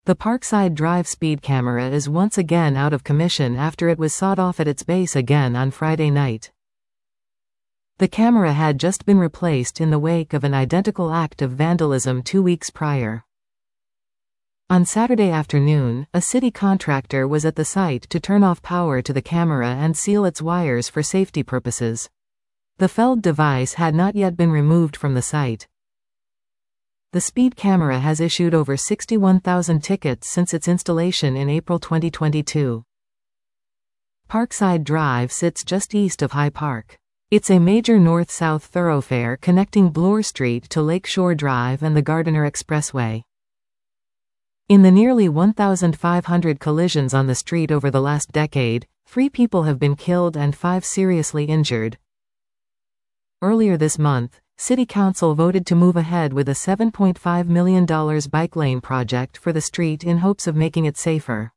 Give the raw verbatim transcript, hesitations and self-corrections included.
The Parkside Drive speed camera is once again out of commission after it was sawed off at its base again on Friday night. The camera had just been replaced in the wake of an identical act of vandalism two weeks prior. On Saturday afternoon, a city contractor was at the site to turn off power to the camera and seal its wires for safety purposes. The felled device had not yet been removed from the site. The speed camera has issued over sixty-one thousand tickets since its installation in April twenty twenty-two. Parkside Drive sits just east of High Park. It's a major north-south thoroughfare connecting Bloor Street to Lakeshore Drive and the Gardiner Expressway. In the nearly one thousand five hundred collisions on the street over the last decade, three people have been killed and five seriously injured. Earlier this month, City Council voted to move ahead with a seven point five million dollar bike lane project for the street in hopes of making it safer.